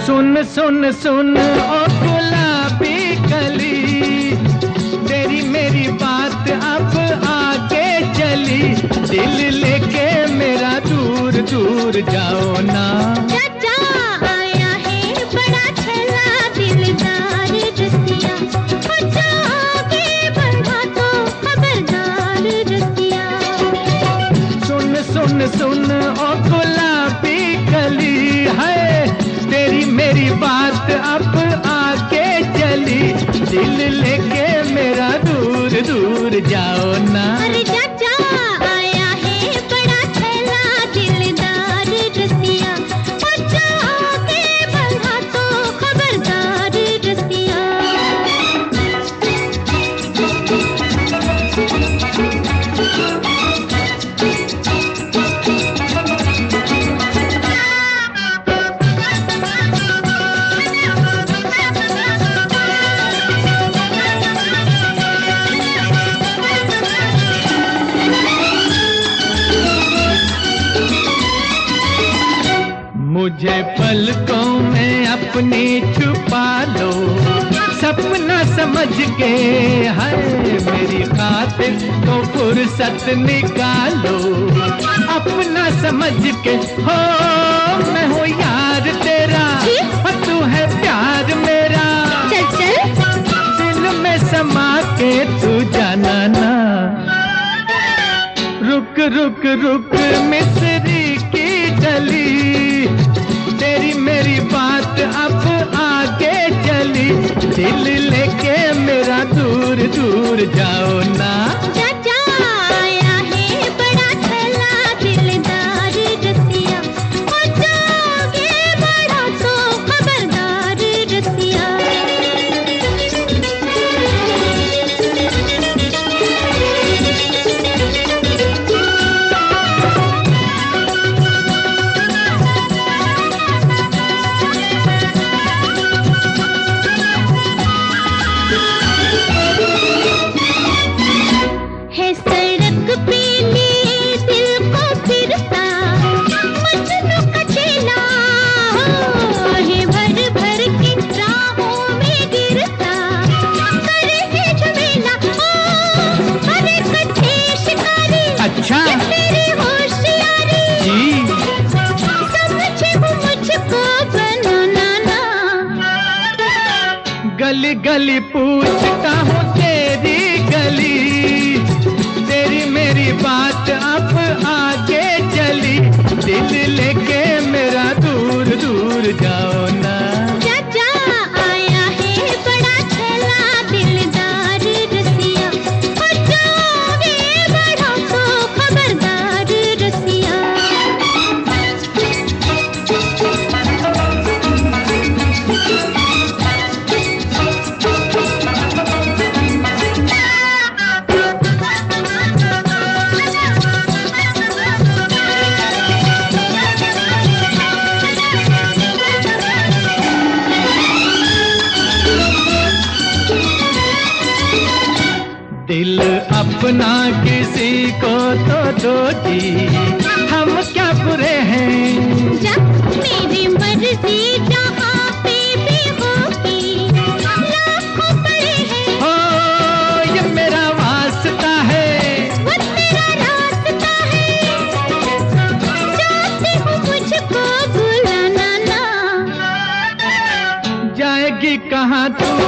सुन सुन सुन ओ गुलाबी कली, तेरी मेरी बात अब आगे चली, दिल लेके मेरा दूर दूर जाओ ना। चाचा आया है बड़ा छला दिलदार रसिया, हो जाओगे बंधा तो खबरदार रसिया। सुन सुन सुन ओ गुलाबी कली है, तेरी मेरी बात अब आगे चली, दिल लेके मेरा दूर दूर जाओ ना। अरे चाचा आया है बड़ा छला दिलदार रसिया, हो जाओगे बंधा तो खबरदार रसिया। मुझे पलकों में अपनी छुपा लो, सपना समझ के है मेरी खातिर तो फुर्सत निकालो। अपना समझ के हो मैं हूँ यार तेरा, और तू है प्यार मेरा। चल चल दिल में समा के तू जाना ना। रुक रुक रुक मिस्री की डली, तेरी मेरी बात अब आगे चली, दिल लेके मेरा दूर दूर जाओ ना। चाचा आया है बड़ा छला दिलदार रसिया, हो जाओगे बड़ा तो खबरदार रसिया। है सड़क पे लिए दिल को फिरता, मजनू का चेला है भर भर के राहों में गिरता, करे है झमेला ओ अरे कच्चे शिकारी। अच्छा ये तेरी होशियारी जी, समझे वो मुझको बनाना ना। गली गली पूछता हूँ तेरी गली, तेरी मेरी बात अब आगे चली, दिल लेके मेरा दूर दूर जाओ ना। चाचा आया है बड़ा छला दिलदार रसिया, हो जाओगे बड़ा तो खबरदार रसिया। दिल अपना किसी को तो दो जी, हम क्या बुरे हैं। जब मेरी मर्जी जहाँ पे भी होगी, लाखों पड़े हैं हो ये मेरा वास्ता है, वो तेरा रास्ता है। चाहती हूँ मुझको बुलाना ना। जाएगी कहाँ तू